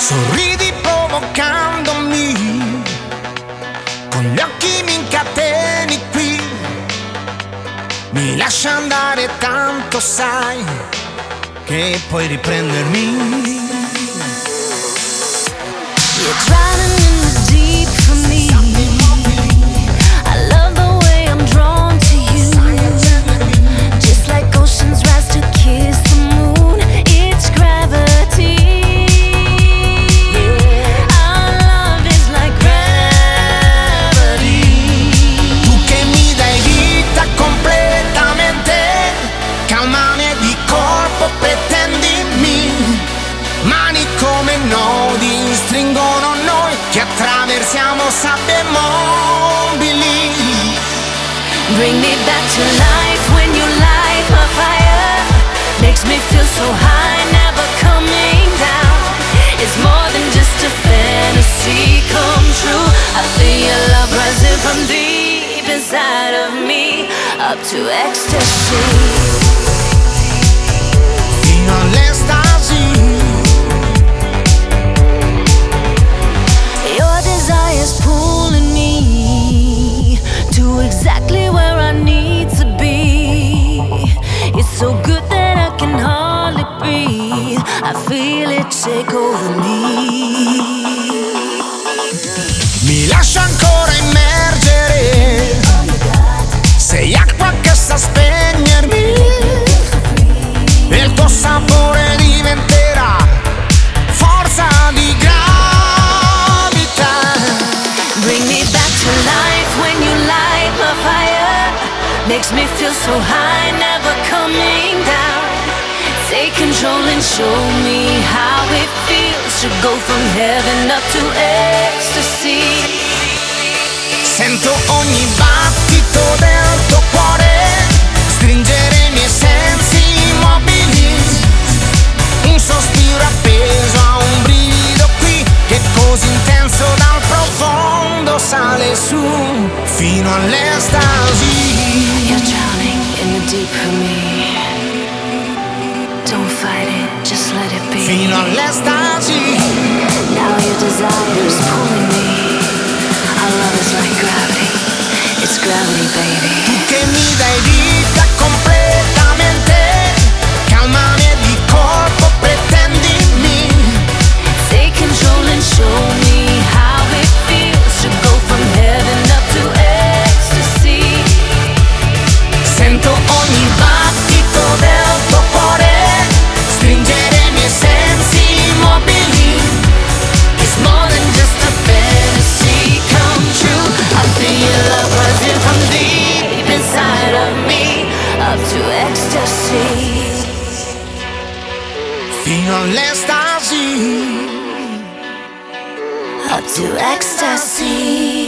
Sorridi provocandomi, con gli occhi mi incateni qui, mi lascia andare tanto sai che puoi riprendermi. You're drowning in the deep for me. I love the way I'm drawn to you. Just like oceans rise to kiss the moon, it's gravity. Our love is like gravity. Tu che mi dai vita completamente, calmane di corpo pretendimi, mani come nodi stringono noi che attraversiamo sabbie mobili. Bring me back to life when you light my fire. Makes me feel so high, never coming down. It's more than just a fantasy come true. I feel your love rising from deep inside of me, up to ecstasy. Fino all'estasi. Your desire's pulling me to exactly where I need to be. It's so good that I can hardly breathe. I feel it take over me. Mi lascio ancora immergere, sei acqua che sa spegnermi, e il tuo sapore diventerà forza di gravità. Bring me back to life when you light my fire. Makes me feel so high, never coming down. Take control and show me how it feels to go from heaven up to ecstasy. Sento ogni battito del tuo cuore stringere i miei sensi immobili, un sospiro appeso a un brivido qui che così intenso dal profondo sale su fino all'estasi. You're drowning in the deep for me. Don't fight it, just let it be. Fino all'estasi. Now your desire is pulling me. Our love is like gravity. It's gravity, baby. Tu che mi dai vita completamente, calmane di corpo pretendimi, Take control and show me how it feels to go from heaven up to ecstasy. sento ogni battito del tuo cuore stringere i miei sensi immobili. It's more than just a fantasy come true. I feel your love rising from deep inside of me, up to ecstasy. Fino all'estasi. Up to ecstasy.